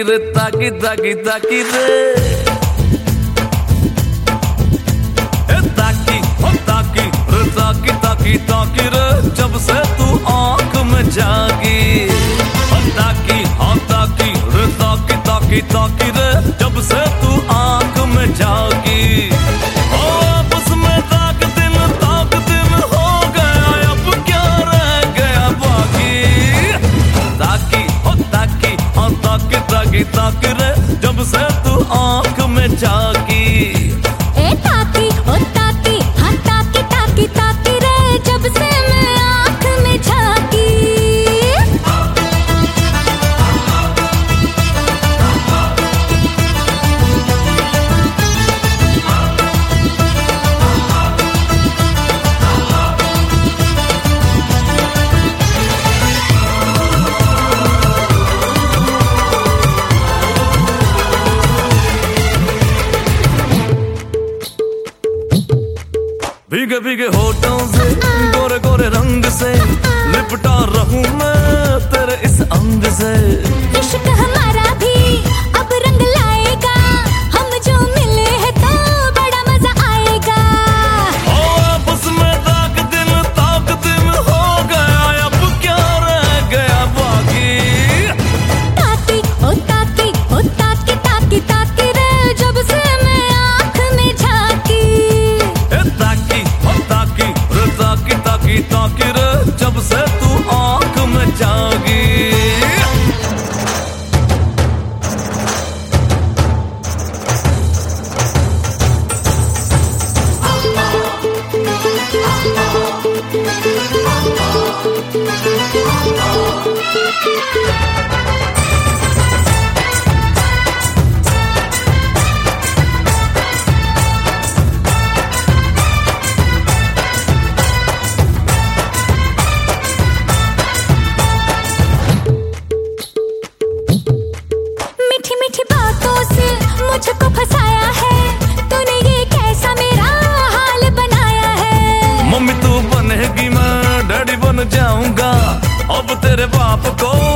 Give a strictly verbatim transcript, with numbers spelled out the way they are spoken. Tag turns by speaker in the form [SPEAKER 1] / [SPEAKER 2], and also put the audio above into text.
[SPEAKER 1] रे ताकी ताकी ताकी रे ए ताकी ओ ताकी रे ताकी ताकी ताकी रे जब से तू आंख में जागी ओ ताकी ओ ताकी रे ताकी ताकी ताकी रे जब से तू आंख में जागी ओ आपस में ताक दिन ताक दिन हो गया अब क्या रह गया बाकी ताकी ओ ताकी ओ ताकी ताकी ताकी रे जब से तू आंख में जागी
[SPEAKER 2] ए ताकी ओ ताकी हाँ ताकी ताकी ताकी रे जब से मैं आंख में झांकी
[SPEAKER 1] भीगे भीगे होठों से गोरे गोरे रंग से लिपटा रहूं मैं तेरे इस अंग से
[SPEAKER 2] इश्क हमारा भी अब रंग लाएगा हम जो मिले हैं तो बड़ा मजा आएगा
[SPEAKER 1] ओ आपस में ताक दिन ताक दिन हो गया अब क्या रह गया बाकी
[SPEAKER 2] ताकी ओ ताकी ओ ताकी ताकी ताकी रे जब से मैं आंख में झांकी
[SPEAKER 1] ए ताकी ओ ताकी रे ताकी ताकी ताकी रे जब से तू आंख में जागी
[SPEAKER 2] मीठी मीठी बातों से मुझको फंसाया है तूने ये कैसा मेरा हाल बनाया है
[SPEAKER 1] मम्मी तू बनेगी मैं डैडी बन जाऊंगा अब तेरे बाप को